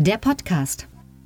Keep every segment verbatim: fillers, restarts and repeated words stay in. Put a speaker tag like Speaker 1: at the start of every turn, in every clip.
Speaker 1: der Podcast.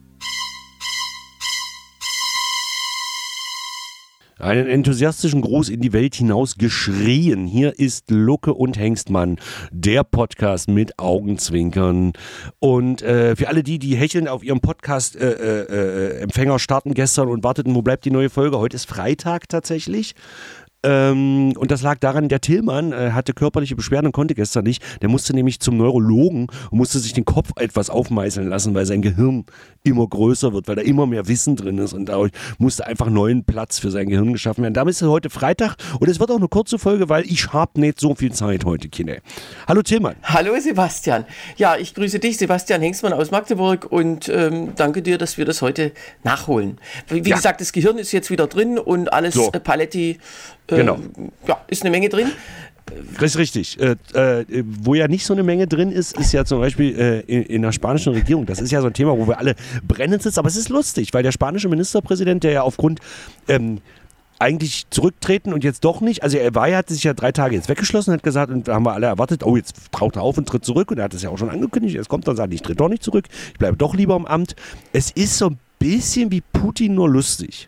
Speaker 2: Einen enthusiastischen Gruß in die Welt hinaus geschrien. Hier ist Lucke und Hengstmann, der Podcast mit Augenzwinkern. Und äh, für alle die, die hecheln auf ihrem Podcast-Empfänger äh, äh, starten gestern und warteten, wo bleibt die neue Folge? Heute ist Freitag tatsächlich. Ähm, und das lag daran, der Tillmann äh, hatte körperliche Beschwerden und konnte gestern nicht. Der musste nämlich zum Neurologen und musste sich den Kopf etwas aufmeißeln lassen, weil sein Gehirn immer größer wird, weil da immer mehr Wissen drin ist und dadurch musste einfach neuen Platz für sein Gehirn geschaffen werden. Damit ist es heute Freitag und es wird auch eine kurze Folge, weil ich habe nicht so viel Zeit heute, Kinder. Hallo Tillmann.
Speaker 3: Hallo Sebastian. Ja, ich grüße dich, Sebastian Hengstmann aus Magdeburg und ähm, danke dir, dass wir das heute nachholen. Wie, wie ja. gesagt, das Gehirn ist jetzt wieder drin und alles so. äh, Paletti.
Speaker 2: Genau.
Speaker 3: Ja, ist eine Menge drin.
Speaker 2: Das ist richtig. Äh, äh, wo ja nicht so eine Menge drin ist, ist ja zum Beispiel äh, in, in der spanischen Regierung. Das ist ja so ein Thema, wo wir alle brennend sitzen. Aber es ist lustig, weil der spanische Ministerpräsident, der ja aufgrund ähm, eigentlich zurücktreten und jetzt doch nicht, also er war ja, hat sich ja drei Tage jetzt weggeschlossen, hat gesagt, und da haben wir alle erwartet, oh, jetzt taucht er auf und tritt zurück. Und er hat es ja auch schon angekündigt, jetzt kommt er und sagt, ich tritt doch nicht zurück, ich bleibe doch lieber im Amt. Es ist so ein bisschen wie Putin, nur lustig.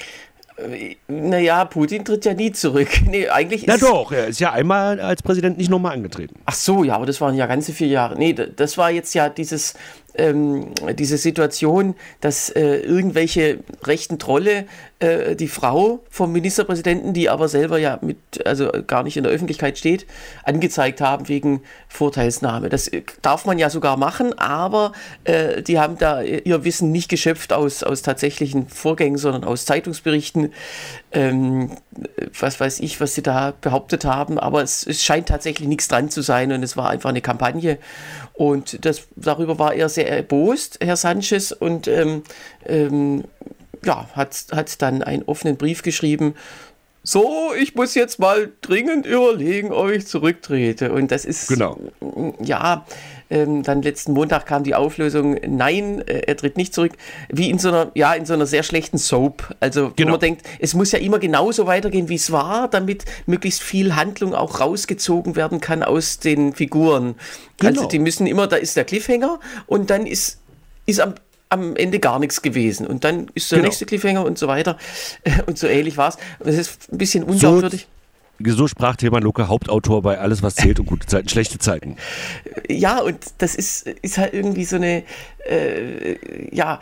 Speaker 3: Naja, Putin tritt ja nie zurück. Nee, eigentlich ist
Speaker 2: Na doch, er ist ja einmal als Präsident nicht nochmal angetreten.
Speaker 3: Ach so, ja, aber das waren ja ganze vier Jahre. Nee, das war jetzt ja dieses, ähm, diese Situation, dass äh, irgendwelche rechten Trolle äh, die Frau vom Ministerpräsidenten, die aber selber ja mit, also gar nicht in der Öffentlichkeit steht, angezeigt haben wegen Vorteilsnahme. Das darf man ja sogar machen, aber äh, die haben da ihr Wissen nicht geschöpft aus, aus tatsächlichen Vorgängen, sondern aus Zeitungsberichten. Ähm, was weiß ich, was sie da behauptet haben, aber es, es scheint tatsächlich nichts dran zu sein und es war einfach eine Kampagne und das, darüber war er sehr erbost, Herr Sanchez, und ähm, ähm, ja, hat, hat dann einen offenen Brief geschrieben, so, ich muss jetzt mal dringend überlegen, ob ich zurücktrete. Und das ist,
Speaker 2: genau.
Speaker 3: ja, ähm, dann letzten Montag kam die Auflösung, nein, äh, er tritt nicht zurück, wie in so einer, ja, in so einer sehr schlechten Soap. Also,
Speaker 2: genau.
Speaker 3: Wo man denkt, es muss ja immer genauso weitergehen, wie es war, damit möglichst viel Handlung auch rausgezogen werden kann aus den Figuren. Genau. Also, die müssen immer, da ist der Cliffhanger und dann ist, ist am am Ende gar nichts gewesen. Und dann ist der genau. nächste Cliffhanger und so weiter. Und so ähnlich war es. Das ist ein bisschen unglaubwürdig.
Speaker 2: So, so sprach Tillmann Lucke, Hauptautor bei Alles, was zählt und gute Zeiten, schlechte Zeiten.
Speaker 3: Ja, und das ist, ist halt irgendwie so eine, äh, ja,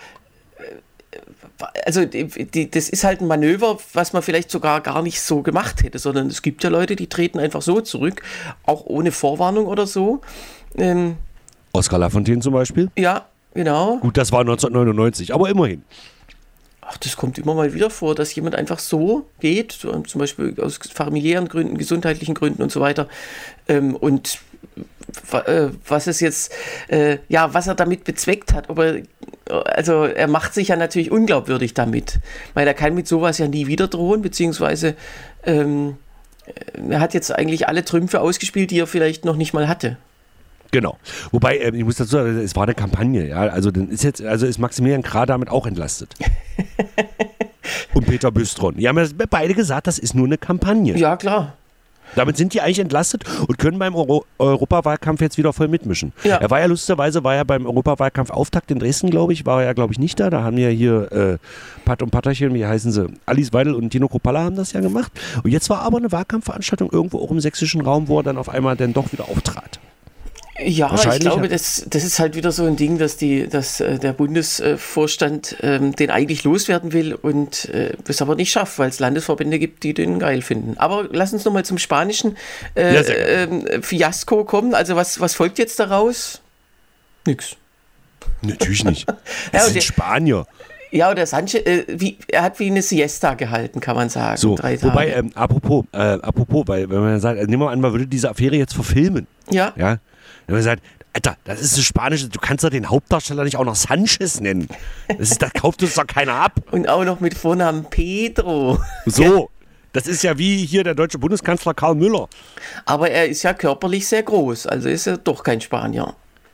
Speaker 3: also die, die, das ist halt ein Manöver, was man vielleicht sogar gar nicht so gemacht hätte, sondern es gibt ja Leute, die treten einfach so zurück, auch ohne Vorwarnung oder so. Ähm,
Speaker 2: Oskar Lafontaine zum Beispiel?
Speaker 3: Ja, genau.
Speaker 2: Gut, das war neunzehnhundertneunundneunzig, aber immerhin.
Speaker 3: Ach, das kommt immer mal wieder vor, dass jemand einfach so geht, zum Beispiel aus familiären Gründen, gesundheitlichen Gründen und so weiter. Und was es jetzt, ja, was er damit bezweckt hat, aber also er macht sich ja natürlich unglaubwürdig damit, weil er kann mit sowas ja nie wieder drohen, beziehungsweise ähm, er hat jetzt eigentlich alle Trümpfe ausgespielt, die er vielleicht noch nicht mal hatte.
Speaker 2: Genau. Wobei, äh, ich muss dazu sagen, es war eine Kampagne, ja. Also dann ist jetzt, also ist Maximilian Krah damit auch entlastet. Und Peter Büstron. Die haben ja beide gesagt, das ist nur eine Kampagne.
Speaker 3: Ja, klar.
Speaker 2: Damit sind die eigentlich entlastet und können beim Euro- Europawahlkampf jetzt wieder voll mitmischen. Ja. Er war ja lustigerweise, war ja beim Europawahlkampf Auftakt in Dresden, glaube ich, war er ja, glaube ich, nicht da. Da haben ja hier äh, Pat und Patterchen, wie heißen sie, Alice Weidel und Dino Kropalla haben das ja gemacht. Und jetzt war aber eine Wahlkampfveranstaltung irgendwo auch im sächsischen Raum, wo er dann auf einmal dann doch wieder auftrat.
Speaker 3: Ja, ich glaube, das, das ist halt wieder so ein Ding, dass, die, dass äh, der Bundesvorstand ähm, den eigentlich loswerden will und äh, es aber nicht schafft, weil es Landesverbände gibt, die den geil finden. Aber lass uns nochmal zum spanischen äh, ja, äh, Fiasko kommen. Also was, was folgt jetzt daraus? Nix.
Speaker 2: Natürlich nicht. Das
Speaker 3: ja,
Speaker 2: sind
Speaker 3: der,
Speaker 2: Spanier.
Speaker 3: Ja, oder Sanchez, äh, wie, er hat wie eine Siesta gehalten, kann man sagen.
Speaker 2: So,
Speaker 3: drei Tage.
Speaker 2: Wobei, ähm, apropos, äh, apropos, weil wenn man sagt, also nehmen wir an, man würde diese Affäre jetzt verfilmen.
Speaker 3: Ja.
Speaker 2: Ja. Wenn man sagt, Alter, das ist ein spanisches, du kannst doch den Hauptdarsteller nicht auch noch Sanchez nennen. Das, ist, das kauft uns doch keiner ab.
Speaker 3: Und auch noch mit Vornamen Pedro.
Speaker 2: So, das ist ja wie hier der deutsche Bundeskanzler Karl Müller.
Speaker 3: Aber er ist ja körperlich sehr groß, also ist er doch kein Spanier.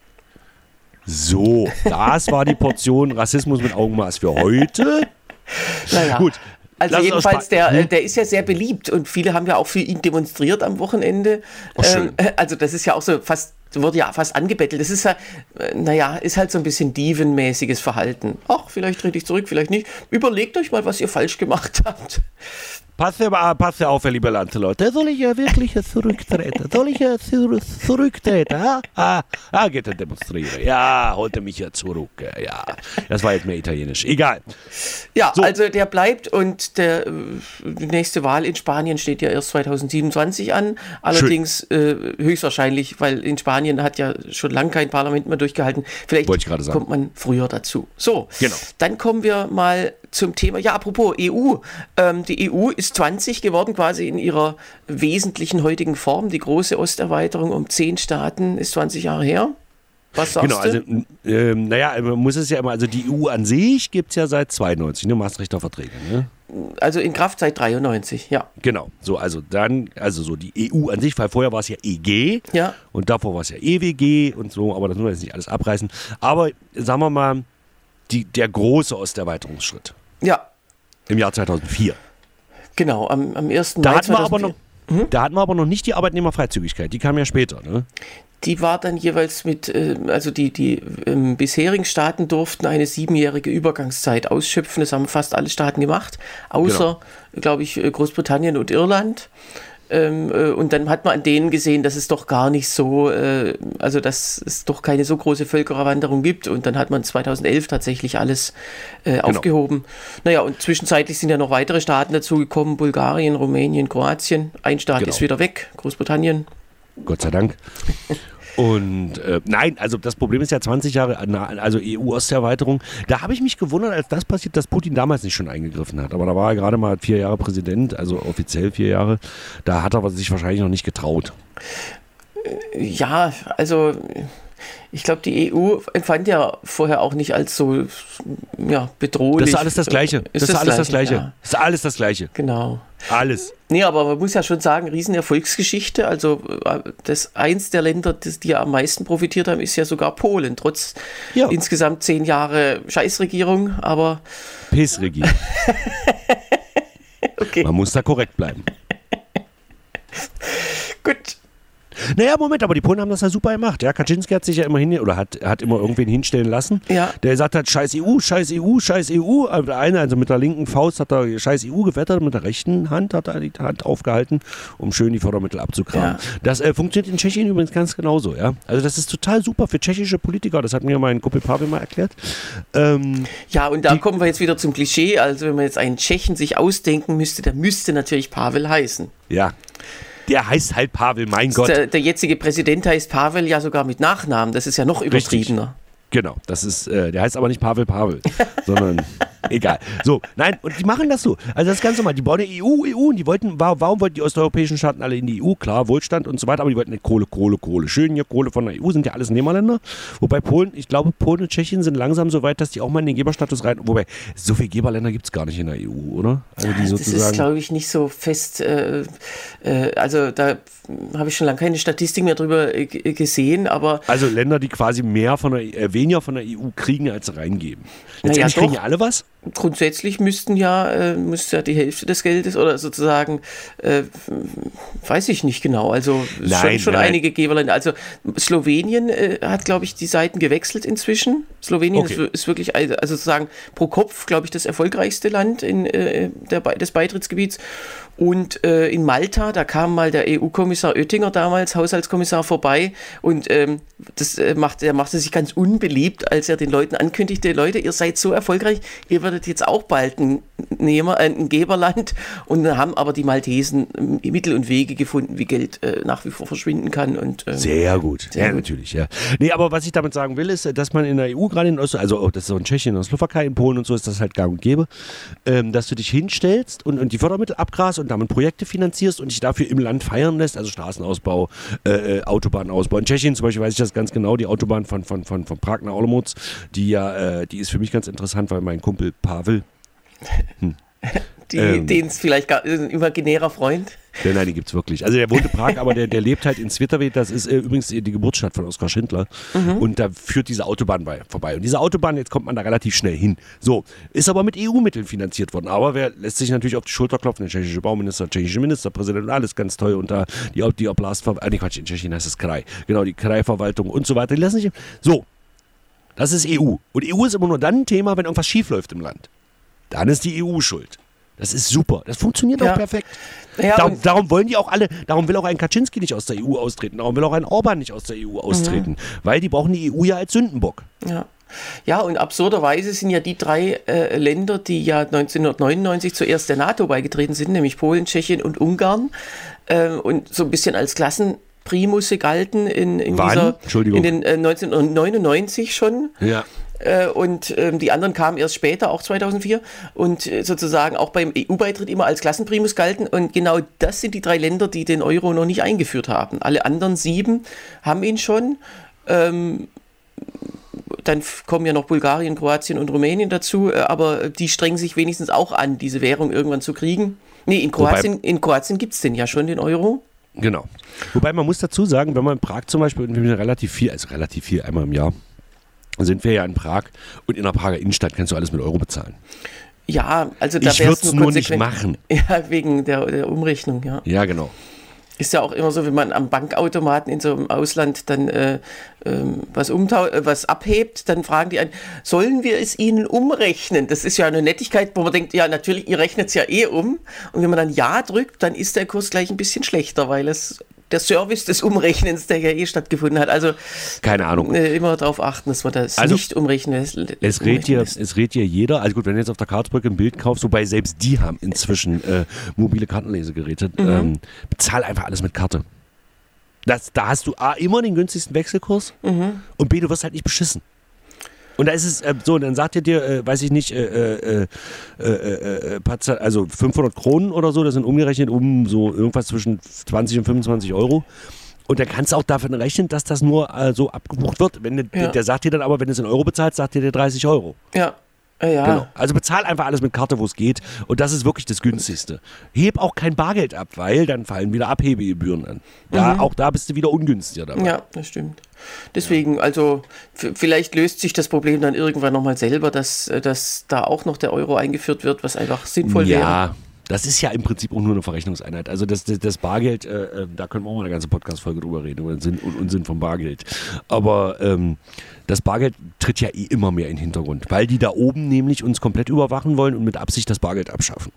Speaker 2: So, das war die Portion Rassismus mit Augenmaß für heute.
Speaker 3: Naja.
Speaker 2: Gut.
Speaker 3: Also
Speaker 2: Lass
Speaker 3: jedenfalls, der, der ist ja sehr beliebt und viele haben ja auch für ihn demonstriert am Wochenende.
Speaker 2: Oh, schön.
Speaker 3: Ähm, also das ist ja auch so fast wurde ja fast angebettelt. Das ist ja, naja, ist halt so ein bisschen dievenmäßiges Verhalten. Ach, vielleicht trete ich zurück, vielleicht nicht. Überlegt euch mal, was ihr falsch gemacht habt.
Speaker 2: Pass ja, pass ja auf, liebe Lancelot. Soll ich ja wirklich zurücktreten? Soll ich ja zurücktreten? Ah, ah, ah geht er demonstrieren. Ja, holt er mich ja zurück. Ja, das war jetzt mehr italienisch. Egal.
Speaker 3: Ja, so. Also der bleibt und der, die nächste Wahl in Spanien steht ja erst zwanzig siebenundzwanzig an. Allerdings äh, höchstwahrscheinlich, weil in Spanien hat ja schon lange kein Parlament mehr durchgehalten. Vielleicht kommt man früher dazu. So, genau. Dann kommen wir mal zum Thema, ja, apropos E U. Ähm, die E U ist zwanzig geworden, quasi in ihrer wesentlichen heutigen Form. Die große Osterweiterung um zehn Staaten ist zwanzig Jahre her. Was sagst
Speaker 2: genau,
Speaker 3: du?
Speaker 2: Also, äh, naja, man muss es ja immer, also die E U an sich gibt es ja seit zweiundneunzig, ne, Maastrichter Verträge, ne?
Speaker 3: Also in Kraft seit dreiundneunzig, ja.
Speaker 2: Genau, so, also dann, also so die E U an sich, weil vorher war es ja E G,
Speaker 3: ja.
Speaker 2: Und davor war es ja E W G und so, aber das müssen wir jetzt nicht alles abreißen. Aber sagen wir mal, die, der große Osterweiterungsschritt.
Speaker 3: Ja.
Speaker 2: Im Jahr zweitausendvier.
Speaker 3: Genau, am, am ersten
Speaker 2: Da
Speaker 3: Mai
Speaker 2: hatten, wir aber noch,
Speaker 3: hm?
Speaker 2: da hatten wir aber noch nicht die Arbeitnehmerfreizügigkeit, die kam ja später, ne?
Speaker 3: Die war dann jeweils mit, äh, also die, die ähm, bisherigen Staaten durften eine siebenjährige Übergangszeit ausschöpfen. Das haben fast alle Staaten gemacht, außer, genau. glaube ich, Großbritannien und Irland. Ähm, äh, und dann hat man an denen gesehen, dass es doch gar nicht so, äh, also dass es doch keine so große Völkerwanderung gibt. Und dann hat man zweitausendelf tatsächlich alles äh, genau. aufgehoben. Naja, und zwischenzeitlich sind ja noch weitere Staaten dazugekommen: Bulgarien, Rumänien, Kroatien. Ein Staat genau. ist wieder weg, Großbritannien.
Speaker 2: Gott sei Dank. Und äh, nein, also das Problem ist ja zwanzig Jahre, also E U-Osterweiterung. Da habe ich mich gewundert, als das passiert, dass Putin damals nicht schon eingegriffen hat. Aber da war er gerade mal vier Jahre Präsident, also offiziell vier Jahre. Da hat er sich wahrscheinlich noch nicht getraut.
Speaker 3: Ja, also ich glaube, die E U empfand ja vorher auch nicht als so ja, bedrohlich.
Speaker 2: Das ist alles das Gleiche. Das ist, das ist alles das Gleiche.
Speaker 3: Ja.
Speaker 2: Das ist alles das Gleiche.
Speaker 3: Genau.
Speaker 2: Alles.
Speaker 3: Nee, aber man muss ja schon sagen, Riesenerfolgsgeschichte. Also das eins der Länder, das, die ja am meisten profitiert haben, ist ja sogar Polen. Trotz ja. insgesamt zehn Jahre Scheißregierung, aber
Speaker 2: Pissregierung.
Speaker 3: Okay.
Speaker 2: Man muss da korrekt bleiben.
Speaker 3: Gut.
Speaker 2: Naja, Moment, aber die Polen haben das ja super gemacht. Ja, Kaczynski hat sich ja immer hin oder hat, hat immer irgendwen hinstellen lassen.
Speaker 3: Ja.
Speaker 2: Der gesagt hat, scheiß E U, scheiß E U, scheiß E U. Der eine, also mit der linken Faust hat er scheiß E U gewettert, mit der rechten Hand hat er die Hand aufgehalten, um schön die Fördermittel abzukramen. Ja. Das äh, funktioniert in Tschechien übrigens ganz genauso. Ja? Also das ist total super für tschechische Politiker. Das hat mir mein Kumpel Pavel mal erklärt. Ähm,
Speaker 3: ja, und da die, kommen wir jetzt wieder zum Klischee. Also wenn man jetzt einen Tschechen sich ausdenken müsste, der müsste natürlich Pavel heißen.
Speaker 2: Ja. Der heißt halt Pavel, mein Gott.
Speaker 3: Der, der jetzige Präsident heißt Pavel ja sogar mit Nachnamen. Das ist ja noch übertriebener.
Speaker 2: Richtig. Genau, das ist, äh, der heißt aber nicht Pavel Pavel, sondern egal. So, nein, und die machen das so. Also das ist ganz normal. Die bauen eine E U, E U und die wollten, warum wollten die osteuropäischen Staaten alle in die E U? Klar, Wohlstand und so weiter, aber die wollten eine Kohle, Kohle, Kohle. Schön hier Kohle von der E U, sind ja alles Nehmerländer. Wobei Polen, ich glaube, Polen und Tschechien sind langsam so weit, dass die auch mal in den Geberstatus rein, wobei so viele Geberländer gibt es gar nicht in der E U, oder? Also die sozusagen,
Speaker 3: das ist, glaube ich, nicht so fest, äh, äh, also da habe ich schon lange keine Statistik mehr drüber äh, gesehen, aber...
Speaker 2: Also Länder, die quasi mehr von der, äh, weniger von der E U kriegen, als sie reingeben. Letztendlich
Speaker 3: ja,
Speaker 2: kriegen ja alle was?
Speaker 3: Grundsätzlich müssten ja, äh, müsste ja die Hälfte des Geldes oder sozusagen, äh, weiß ich nicht genau, also
Speaker 2: nein,
Speaker 3: schon, schon
Speaker 2: nein.
Speaker 3: einige Geberländer. Also Slowenien äh, hat, glaube ich, die Seiten gewechselt inzwischen. Slowenien okay. ist, ist wirklich, also sozusagen pro Kopf, glaube ich, das erfolgreichste Land in, äh, der, des Beitrittsgebiets. Und äh, in Malta, da kam mal der E U-Kommissar Oettinger damals, Haushaltskommissar, vorbei und ähm, das äh, macht, er machte sich ganz unbeliebt, als er den Leuten ankündigte, Leute, ihr seid so erfolgreich, ihr werdet jetzt auch bald ein, Nehmer, äh, ein Geberland, und dann haben aber die Maltesen äh, Mittel und Wege gefunden, wie Geld äh, nach wie vor verschwinden kann. Und, äh,
Speaker 2: sehr gut,
Speaker 3: sehr
Speaker 2: ja
Speaker 3: gut.
Speaker 2: natürlich. Ja. Nee, aber was ich damit sagen will, ist, dass man in der E U, gerade in Ost, also oh, das ist so in Tschechien, in der Slowakei, in Polen und so, ist das halt gang und gäbe, ähm, dass du dich hinstellst und, und die Fördermittel abgrast und damit Projekte finanzierst und dich dafür im Land feiern lässt, also Straßenausbau, äh, Autobahnausbau. In Tschechien zum Beispiel weiß ich das ganz genau, die Autobahn von, von, von, von Prag nach Olomouc, die ja, äh, die ist für mich ganz interessant, weil mein Kumpel Pavel, hm,
Speaker 3: die, ähm, den es vielleicht gar, ein imaginärer Freund.
Speaker 2: Der, nein, die gibt es wirklich. Also der wohnt in Prag, aber der, der lebt halt in Svitavy. Das ist äh, übrigens die Geburtsstadt von Oskar Schindler. Mhm. Und da führt diese Autobahn bei, vorbei. Und diese Autobahn, jetzt kommt man da relativ schnell hin. So, ist aber mit E U-Mitteln finanziert worden. Aber wer lässt sich natürlich auf die Schulter klopfen? Der tschechische Bauminister, der tschechische Ministerpräsident und alles ganz toll. Und da die, die Oblastverwaltung, ah, nee, Quatsch, in Tschechien heißt es Kraj. Genau, die Krajverwaltung und so weiter. Die lassen sich. So, das ist E U. Und E U ist immer nur dann ein Thema, wenn irgendwas schief läuft im Land. Dann ist die E U schuld. Das ist super. Das funktioniert
Speaker 3: ja.
Speaker 2: auch perfekt.
Speaker 3: Ja,
Speaker 2: darum, darum wollen die auch alle, darum will auch ein Kaczynski nicht aus der E U austreten, darum will auch ein Orban nicht aus der E U austreten, mhm. weil die brauchen die E U ja als Sündenbock.
Speaker 3: Ja. Ja, und absurderweise sind ja die drei äh, Länder, die ja neunzehnhundertneunundneunzig zuerst der NATO beigetreten sind, nämlich Polen, Tschechien und Ungarn, äh, und so ein bisschen als Klassenprimusse galten in, in, dieser, in den äh, neunzehnhundertneunundneunzig schon.
Speaker 2: Ja.
Speaker 3: Und ähm, die anderen kamen erst später, auch zweitausendvier, und äh, sozusagen auch beim E U-Beitritt immer als Klassenprimus galten. Und genau das sind die drei Länder, die den Euro noch nicht eingeführt haben. Alle anderen sieben haben ihn schon. Ähm, dann kommen ja noch Bulgarien, Kroatien und Rumänien dazu, äh, aber die strengen sich wenigstens auch an, diese Währung irgendwann zu kriegen. Nee, in Kroatien, in Kroatien gibt es den ja schon, den Euro.
Speaker 2: Genau. Wobei man muss dazu sagen, wenn man in Prag zum Beispiel relativ viel, also relativ viel, einmal im Jahr, sind wir ja in Prag und in der Prager Innenstadt kannst du alles mit Euro bezahlen.
Speaker 3: Ja, also da
Speaker 2: ich würde es nur nicht machen.
Speaker 3: Ja, wegen der, der Umrechnung, ja.
Speaker 2: Ja, genau.
Speaker 3: Ist ja auch immer so, wenn man am Bankautomaten in so einem Ausland dann äh, ähm, was, umtau- äh, was abhebt, dann fragen die einen, sollen wir es ihnen umrechnen? Das ist ja eine Nettigkeit, wo man denkt, ja natürlich, ihr rechnet es ja eh um. Und wenn man dann Ja drückt, dann ist der Kurs gleich ein bisschen schlechter, weil es der Service des Umrechnens, der ja eh stattgefunden hat. Also
Speaker 2: keine Ahnung.
Speaker 3: Äh, immer darauf achten, dass man das also, nicht umrechnen lässt.
Speaker 2: Es redet hier, es redet hier jeder, also gut, wenn du jetzt auf der Karlsbrücke ein Bild kaufst, wobei selbst die haben inzwischen äh, mobile Kartenlesegeräte, mhm. ähm, bezahl einfach alles mit Karte. Das, da hast du A, immer den günstigsten Wechselkurs mhm. und B, du wirst halt nicht beschissen. Und da ist es äh, so, dann sagt ihr dir, äh, weiß ich nicht, äh, äh, äh, äh, also fünfhundert Kronen oder so, das sind umgerechnet um so irgendwas zwischen zwanzig und fünfundzwanzig Euro. Und dann kannst du auch davon rechnen, dass das nur äh, so abgebucht wird. Wenn de, ja. Der sagt dir dann aber, wenn du es in Euro bezahlst, sagt dir der dreißig Euro.
Speaker 3: Ja. Ja.
Speaker 2: Genau. Also bezahl einfach alles mit Karte, wo es geht. Und das ist wirklich das Günstigste. Heb auch kein Bargeld ab, weil dann fallen wieder Abhebegebühren an. Da, mhm. Auch da bist du wieder ungünstiger dabei.
Speaker 3: Ja, das stimmt. Deswegen, ja. also f- vielleicht löst sich das Problem dann irgendwann nochmal selber, dass, dass da auch noch der Euro eingeführt wird, was einfach sinnvoll
Speaker 2: ja.
Speaker 3: wäre.
Speaker 2: Ja. Das ist ja im Prinzip auch nur eine Verrechnungseinheit. Also das, das, das Bargeld, äh, da können wir auch mal eine ganze Podcast-Folge drüber reden, über den Sinn und Unsinn vom Bargeld. Aber ähm, das Bargeld tritt ja eh immer mehr in den Hintergrund, weil die da oben nämlich uns komplett überwachen wollen und mit Absicht das Bargeld abschaffen.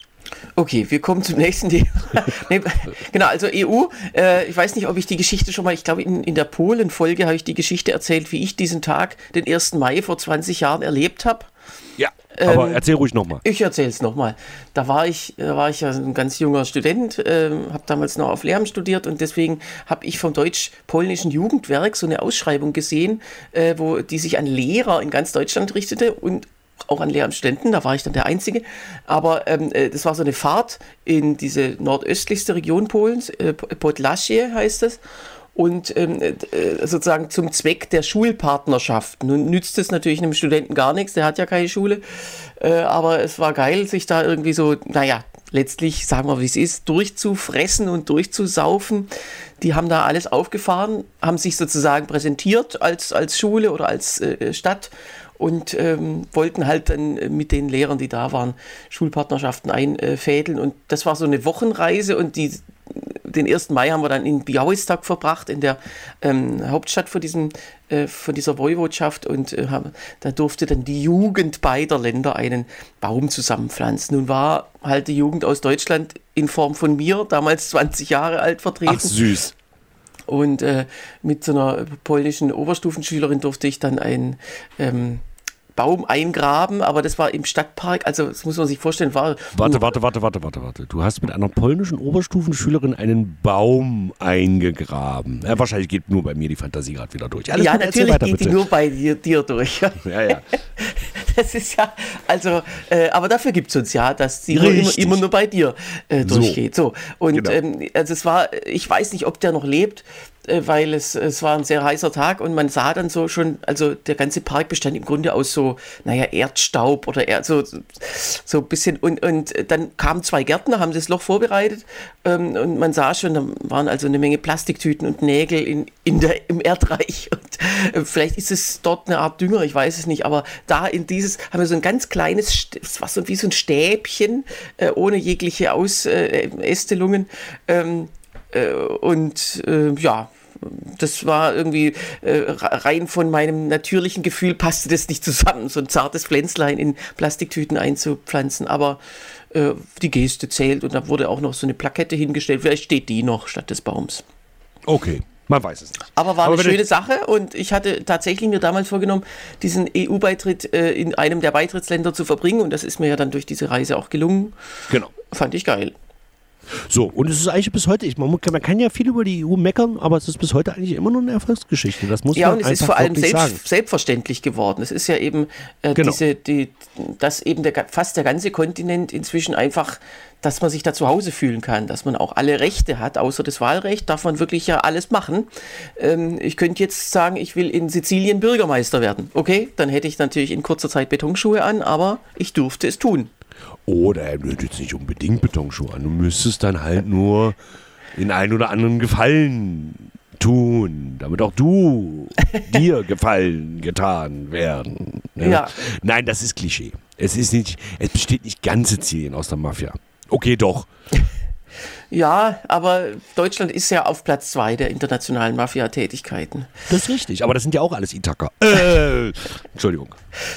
Speaker 3: Okay, wir kommen zum nächsten Thema. nee, genau, also E U, äh, ich weiß nicht, ob ich die Geschichte schon mal, ich glaube in, in der Polen-Folge habe ich die Geschichte erzählt, wie ich diesen Tag, den ersten Mai vor zwanzig Jahren erlebt habe.
Speaker 2: Ja, aber ähm, erzähl ruhig nochmal.
Speaker 3: Ich erzähle es nochmal. Da war ich, da war ich ja ein ganz junger Student, ähm, habe damals noch auf Lehramt studiert und deswegen habe ich vom Deutsch-Polnischen Jugendwerk so eine Ausschreibung gesehen, äh, wo die sich an Lehrer in ganz Deutschland richtete und auch an Lehramtsstudenten, da war ich dann der Einzige, aber ähm, das war so eine Fahrt in diese nordöstlichste Region Polens, äh, Podlasie heißt es, und ähm, äh, sozusagen zum Zweck der Schulpartnerschaft. Nun nützt es natürlich einem Studenten gar nichts, der hat ja keine Schule, äh, aber es war geil, sich da irgendwie so, naja, letztlich, sagen wir wie es ist, durchzufressen und durchzusaufen. Die haben da alles aufgefahren, haben sich sozusagen präsentiert als, als Schule oder als äh, Stadt und ähm, wollten halt dann mit den Lehrern, die da waren, Schulpartnerschaften einfädeln. Und das war so eine Wochenreise und die, den ersten Mai haben wir dann in Białystok verbracht, in der ähm, Hauptstadt von, diesem, äh, von dieser Woiwodschaft. Und äh, haben, da durfte dann die Jugend beider Länder einen Baum zusammenpflanzen. Nun war halt die Jugend aus Deutschland in Form von mir, damals zwanzig Jahre alt, vertreten.
Speaker 2: Ach, süß.
Speaker 3: Und äh, mit so einer polnischen Oberstufenschülerin durfte ich dann ein ähm, Baum eingraben, aber das war im Stadtpark, also das muss man sich vorstellen, war...
Speaker 2: Warte, warte, warte, warte, warte, warte. Du hast mit einer polnischen Oberstufenschülerin einen Baum eingegraben. Ja, wahrscheinlich geht nur bei mir die Fantasie gerade wieder durch. Alles
Speaker 3: ja,
Speaker 2: gut,
Speaker 3: natürlich weiter, geht bitte. Die nur bei dir, dir durch.
Speaker 2: Ja, ja.
Speaker 3: Das ist ja, also, äh, aber dafür gibt es uns ja, dass die nur immer, immer nur bei dir äh, durchgeht. So, und genau. ähm, also es war, ich weiß nicht, ob der noch lebt, äh, weil es, es war ein sehr heißer Tag und man sah dann so schon, also der ganze Park bestand im Grunde aus so, naja, Erdstaub oder Erd, so, so ein bisschen. Und, und dann kamen zwei Gärtner, haben das Loch vorbereitet ähm, und man sah schon, da waren also eine Menge Plastiktüten und Nägel in, in der, im Erdreich. Und äh, vielleicht ist es dort eine Art Dünger, ich weiß es nicht, aber da in dieses, haben wir so ein ganz kleines, es war so wie so ein Stäbchen, äh, ohne jegliche Ausästelungen. Ähm, äh, und äh, ja, das war irgendwie äh, rein von meinem natürlichen Gefühl, passte das nicht zusammen, so ein zartes Pflänzlein in Plastiktüten einzupflanzen. Aber äh, die Geste zählt und da wurde auch noch so eine Plakette hingestellt. Vielleicht steht die noch statt des Baums.
Speaker 2: Okay. Man weiß es nicht.
Speaker 3: Aber war
Speaker 2: Aber
Speaker 3: eine
Speaker 2: wenn
Speaker 3: schöne Sache und ich hatte tatsächlich mir damals vorgenommen, diesen E U-Beitritt äh, in einem der Beitrittsländer zu verbringen und das ist mir ja dann durch diese Reise auch gelungen.
Speaker 2: Genau.
Speaker 3: Fand ich geil.
Speaker 2: So, und es ist eigentlich bis heute, ich, man, kann, man kann ja viel über die E U meckern, aber es ist bis heute eigentlich immer noch eine Erfolgsgeschichte. Das muss
Speaker 3: ja,
Speaker 2: man
Speaker 3: und es
Speaker 2: einfach
Speaker 3: ist vor allem
Speaker 2: wirklich sagen.
Speaker 3: selbst, selbstverständlich geworden. Es ist ja eben, äh,
Speaker 2: Genau.
Speaker 3: diese, die, dass eben der, fast der ganze Kontinent inzwischen einfach, dass man sich da zu Hause fühlen kann, dass man auch alle Rechte hat, außer das Wahlrecht, darf man wirklich ja alles machen. Ähm, ich könnte jetzt sagen, ich will in Sizilien Bürgermeister werden. Okay, dann hätte ich natürlich in kurzer Zeit Betonschuhe an, aber ich durfte es tun.
Speaker 2: Oder du hättest nicht unbedingt Betonschuhe an. Du müsstest dann halt nur den einen oder anderen Gefallen tun, damit auch du dir Gefallen getan werden. Ne?
Speaker 3: Ja.
Speaker 2: Nein, das ist Klischee. Es ist nicht, es besteht nicht ganz Sizilien aus der Mafia. Okay, doch.
Speaker 3: Ja, aber Deutschland ist ja auf Platz zwei der internationalen Mafia-Tätigkeiten.
Speaker 2: Das ist richtig, aber das sind ja auch alles Ithaka. Äh, Entschuldigung.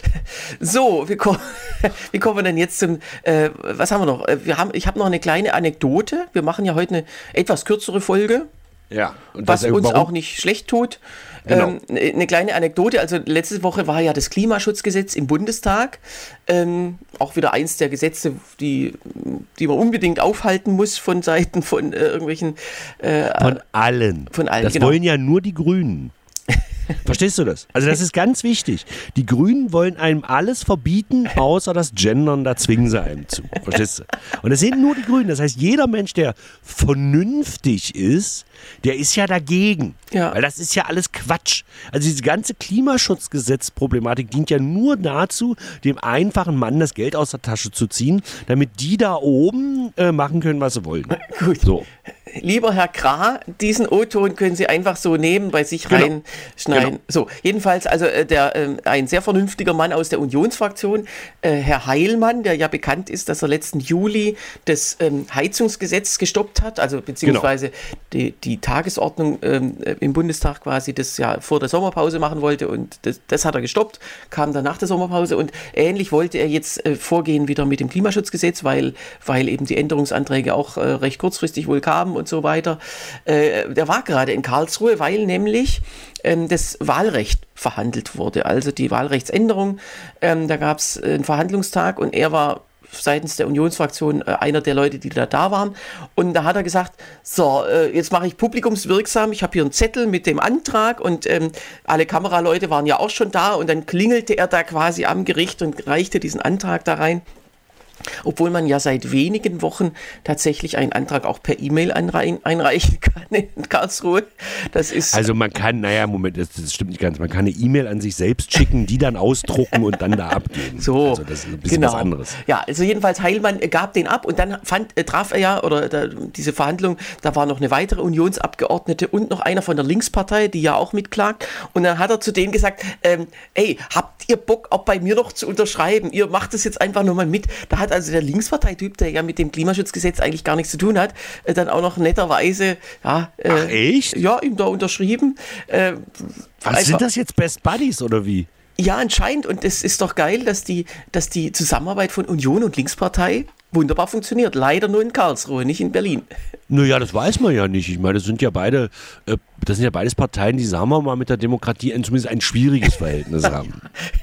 Speaker 3: So, wie, ko- wie kommen wir denn jetzt zum, äh, was haben wir noch? Wir haben, ich habe noch eine kleine Anekdote. Wir machen ja heute eine etwas kürzere Folge,
Speaker 2: Ja. Und
Speaker 3: was
Speaker 2: das,
Speaker 3: uns
Speaker 2: warum?
Speaker 3: auch nicht schlecht tut.
Speaker 2: Genau.
Speaker 3: Ähm, eine kleine Anekdote, also letzte Woche war ja das Klimaschutzgesetz im Bundestag, ähm, auch wieder eins der Gesetze, die, die man unbedingt aufhalten muss von Seiten von äh, irgendwelchen... Äh,
Speaker 2: Von allen.
Speaker 3: Von allen,
Speaker 2: Das
Speaker 3: genau.
Speaker 2: wollen ja nur die Grünen. Verstehst du das? Also das ist ganz wichtig. Die Grünen wollen einem alles verbieten, außer das Gendern, da zwingen sie einem zu. Verstehst du? Und es sind nur die Grünen. Das heißt, jeder Mensch, der vernünftig ist, der ist ja dagegen.
Speaker 3: Ja.
Speaker 2: Weil das ist ja alles Quatsch. Also diese ganze Klimaschutzgesetzproblematik dient ja nur dazu, dem einfachen Mann das Geld aus der Tasche zu ziehen, damit die da oben äh, machen können, was sie wollen.
Speaker 3: Gut.
Speaker 2: So.
Speaker 3: Lieber Herr Krah, diesen O-Ton können Sie einfach so nehmen, bei sich
Speaker 2: Genau.
Speaker 3: reinschneiden.
Speaker 2: Genau.
Speaker 3: So, jedenfalls also äh, der, äh, ein sehr vernünftiger Mann aus der Unionsfraktion, äh, Herr Heilmann, der ja bekannt ist, dass er letzten Juli das ähm, Heizungsgesetz gestoppt hat, also beziehungsweise die, die Tagesordnung ähm, im Bundestag quasi das ja vor der Sommerpause machen wollte und das, das hat er gestoppt, kam dann nach der Sommerpause und ähnlich wollte er jetzt äh, vorgehen wieder mit dem Klimaschutzgesetz, weil, weil eben die Änderungsanträge auch äh, recht kurzfristig wohl kamen und so weiter. Äh, der war gerade in Karlsruhe, weil nämlich ähm, das Wahlrecht verhandelt wurde, also die Wahlrechtsänderung. Ähm, da gab es einen Verhandlungstag und er war seitens der Unionsfraktion äh, einer der Leute, die da da waren. Und da hat er gesagt, so, äh, jetzt mache ich publikumswirksam, ich habe hier einen Zettel mit dem Antrag und ähm, alle Kameraleute waren ja auch schon da und dann klingelte er da quasi am Gericht und reichte diesen Antrag da rein. Obwohl man ja seit wenigen Wochen tatsächlich einen Antrag auch per E-Mail einrein, einreichen kann in Karlsruhe. Das ist
Speaker 2: Also man kann, naja, Moment, das, das stimmt nicht ganz. Man kann eine E-Mail an sich selbst schicken, die dann ausdrucken und dann da abgeben.
Speaker 3: so,
Speaker 2: Also das ist ein bisschen
Speaker 3: genau.
Speaker 2: was anderes.
Speaker 3: Ja, also jedenfalls Heilmann gab den ab und dann fand, äh, traf er ja, oder da, diese Verhandlung, da war noch eine weitere Unionsabgeordnete und noch einer von der Linkspartei, die ja auch mitklagt. Und dann hat er zu denen gesagt, ähm, ey, habt ihr Bock, auch bei mir noch zu unterschreiben? Ihr macht das jetzt einfach nur mal mit. Da hat also der Linksparteityp, der ja mit dem Klimaschutzgesetz eigentlich gar nichts zu tun hat, äh, dann auch noch netterweise, ja, äh,
Speaker 2: Ach, echt?
Speaker 3: Ja, ihm da unterschrieben. Äh,
Speaker 2: Was
Speaker 3: einfach-
Speaker 2: sind das jetzt Best Buddies oder wie?
Speaker 3: Ja, anscheinend. Und es ist doch geil, dass die, dass die Zusammenarbeit von Union und Linkspartei wunderbar funktioniert. Leider nur in Karlsruhe, nicht in Berlin.
Speaker 2: Naja, das weiß man ja nicht. Ich meine, das sind ja beide, äh, das sind ja beides Parteien, die, sagen wir mal, mit der Demokratie ein, zumindest ein schwieriges Verhältnis haben.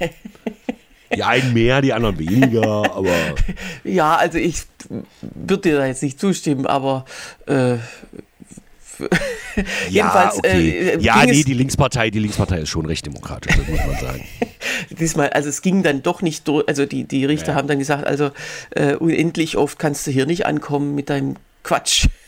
Speaker 2: Die einen mehr, die anderen weniger, aber
Speaker 3: Ja, also ich würde dir da jetzt nicht zustimmen, aber äh, jedenfalls
Speaker 2: okay.
Speaker 3: äh,
Speaker 2: ja,
Speaker 3: ging
Speaker 2: nee,
Speaker 3: es
Speaker 2: die Linkspartei, die Linkspartei ist schon recht demokratisch, das muss man sagen.
Speaker 3: diesmal, also es ging dann doch nicht durch, also die, die Richter
Speaker 2: Ja.
Speaker 3: haben dann gesagt, also äh, unendlich oft kannst du hier nicht ankommen mit deinem Quatsch.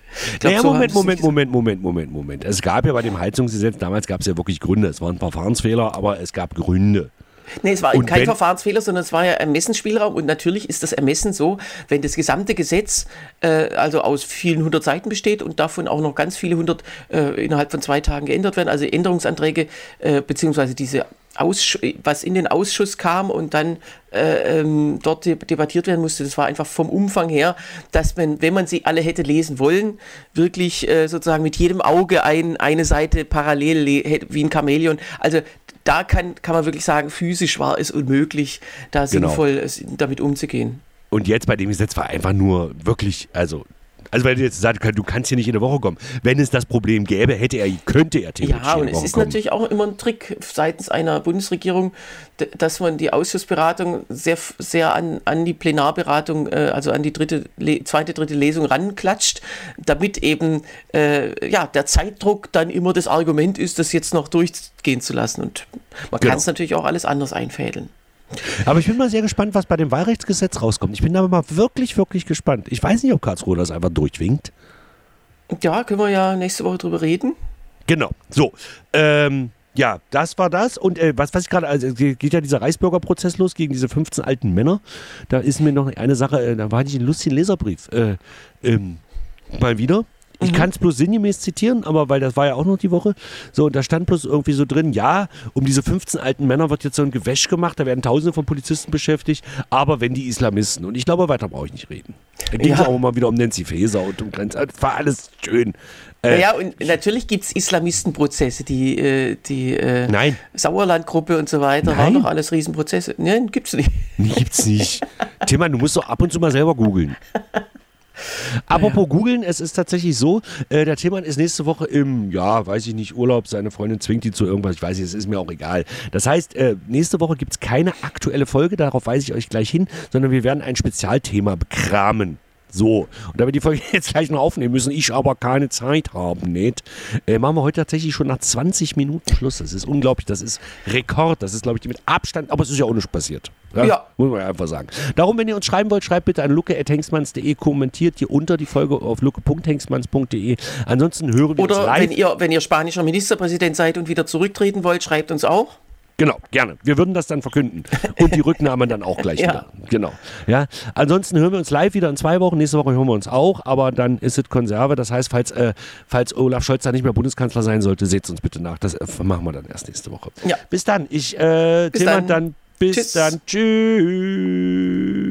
Speaker 3: Glaub,
Speaker 2: naja,
Speaker 3: so
Speaker 2: Moment,
Speaker 3: haben sie
Speaker 2: Moment,
Speaker 3: sich
Speaker 2: Moment, Moment, Moment, Moment. Es gab ja bei dem Heizungsgesetz, damals gab es ja wirklich Gründe. Es waren Verfahrensfehler, aber es gab Gründe.
Speaker 3: Nee, es war eben
Speaker 2: Und
Speaker 3: kein
Speaker 2: wenn-
Speaker 3: Verfahrensfehler, sondern es war ja Ermessensspielraum und natürlich ist das Ermessen so, wenn das gesamte Gesetz äh, also aus vielen hundert Seiten besteht und davon auch noch ganz viele hundert äh, innerhalb von zwei Tagen geändert werden, also Änderungsanträge äh, beziehungsweise diese Aussch- was in den Ausschuss kam und dann äh, ähm, dort de- debattiert werden musste, das war einfach vom Umfang her, dass man, wenn man sie alle hätte lesen wollen, wirklich äh, sozusagen mit jedem Auge ein, eine Seite parallel le- hätte, wie ein Chamäleon. Also da kann, kann man wirklich sagen, physisch war es unmöglich, da
Speaker 2: Genau.
Speaker 3: sinnvoll äh, damit umzugehen.
Speaker 2: Und jetzt bei dem Gesetz war einfach nur wirklich, also, also weil du jetzt sagst, du kannst hier nicht in der Woche kommen. Wenn es das Problem gäbe, hätte er, könnte er theoretisch
Speaker 3: Ja,
Speaker 2: in
Speaker 3: und
Speaker 2: der
Speaker 3: es
Speaker 2: Woche
Speaker 3: ist
Speaker 2: kommen.
Speaker 3: natürlich auch immer ein Trick seitens einer Bundesregierung, d- dass man die Ausschussberatung sehr, sehr an, an die Plenarberatung, äh, also an die dritte, le- zweite, dritte Lesung ranklatscht, damit eben äh, ja, der Zeitdruck dann immer das Argument ist, das jetzt noch durchgehen zu lassen. Und man
Speaker 2: Genau.
Speaker 3: kann es natürlich auch alles anders einfädeln.
Speaker 2: Aber ich bin mal sehr gespannt, was bei dem Wahlrechtsgesetz rauskommt. Ich bin da mal wirklich, wirklich gespannt. Ich weiß nicht, ob Karlsruhe das einfach durchwinkt.
Speaker 3: Ja, können wir ja nächste Woche drüber reden.
Speaker 2: Genau. So. Ähm, ja, das war das. Und äh, was, was ich gerade, also geht ja dieser Reichsbürgerprozess los gegen diese fünfzehn alten Männer. Da ist mir noch eine Sache, äh, da war ich einen lustigen Leserbrief. Äh, ähm, mal wieder. Ich kann es bloß sinngemäß zitieren, aber weil das war ja auch noch die Woche. So, und da stand bloß irgendwie so drin, ja, um diese fünfzehn alten Männer wird jetzt so ein Gewäsch gemacht, da werden Tausende von Polizisten beschäftigt, aber wenn die Islamisten. Und ich glaube, weiter brauche ich nicht reden. Da ging es
Speaker 3: Ja.
Speaker 2: auch mal wieder um Nancy Faeser und um Grenz. Das war alles schön. Äh,
Speaker 3: Ja, und natürlich gibt es Islamistenprozesse, die, äh, die äh,
Speaker 2: Nein.
Speaker 3: Sauerlandgruppe und so weiter,
Speaker 2: Nein.
Speaker 3: waren doch alles Riesenprozesse. Nein, gibt's nicht.
Speaker 2: Gibt's nicht. Tillmann, du musst doch ab und zu mal selber googeln. Apropos googeln, es ist tatsächlich so, äh, der Tillmann ist nächste Woche im, ja, weiß ich nicht, Urlaub, seine Freundin zwingt ihn zu irgendwas, ich weiß nicht, es ist mir auch egal. Das heißt, äh, nächste Woche gibt es keine aktuelle Folge, darauf weise ich euch gleich hin, sondern wir werden ein Spezialthema bekramen. So, und da wir die Folge jetzt gleich noch aufnehmen müssen, ich aber keine Zeit haben, nicht, äh, machen wir heute tatsächlich schon nach zwanzig Minuten Schluss. Das ist unglaublich, das ist Rekord, das ist, glaube ich, mit Abstand, aber es ist ja auch nicht passiert. Ja,
Speaker 3: Ja.
Speaker 2: Muss man ja einfach sagen. Darum, wenn ihr uns schreiben wollt, schreibt bitte an luke at hengstmanns punkt de, kommentiert hier unter die Folge auf luke punkt hengstmanns punkt de. Ansonsten hören wir uns
Speaker 3: Oder
Speaker 2: live.
Speaker 3: wenn ihr, wenn ihr spanischer Ministerpräsident seid und wieder zurücktreten wollt, schreibt uns auch.
Speaker 2: Genau, gerne. Wir würden das dann verkünden. Und die Rücknahme dann auch gleich
Speaker 3: Ja.
Speaker 2: wieder. Genau. Ja. Ansonsten hören wir uns live wieder in zwei Wochen. Nächste Woche hören wir uns auch, aber dann ist es Konserve. Das heißt, falls, äh, falls Olaf Scholz da nicht mehr Bundeskanzler sein sollte, seht es uns bitte nach. Das äh, machen wir dann erst nächste Woche.
Speaker 3: Ja.
Speaker 2: Bis dann. Ich, äh,
Speaker 3: Bis
Speaker 2: Tillmann,
Speaker 3: dann.
Speaker 2: dann bis
Speaker 3: Tschüss.
Speaker 2: dann. Tschüss.